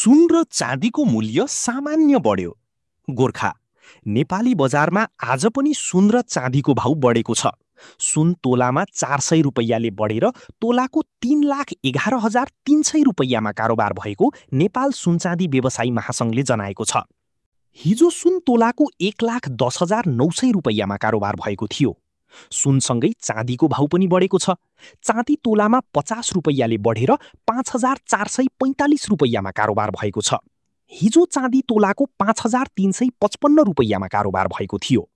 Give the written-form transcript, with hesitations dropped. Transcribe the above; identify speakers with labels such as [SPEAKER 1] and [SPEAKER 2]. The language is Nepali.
[SPEAKER 1] सुन र चाँदीको मूल्य सामान्य बढ्यो। गोर्खा, नेपाली बजारमा आज पनि सुन र चाँदीको भाउ बढेको छ। सुन तोलामा 400 रुपैयाँले बढेर तोलाको 3,11,300 रुपैयाँमा कारोबार भएको नेपाल सुनचाँदी व्यवसायी महासङ्घले जनाएको छ। हिजो सुन तोलाको 1,10,900 रुपैयाँमा कारोबार भएको थियो। सुनसँगै चाँदीको भाउ पनि बढेको छ। चाँदी तोलामा 50 रुपैयाँले बढेर 5,445 रुपैयाँमा कारोबार भएको छ। हिजो चाँदी तोलाको 5,355 रुपैयाँमा कारोबार भएको थियो।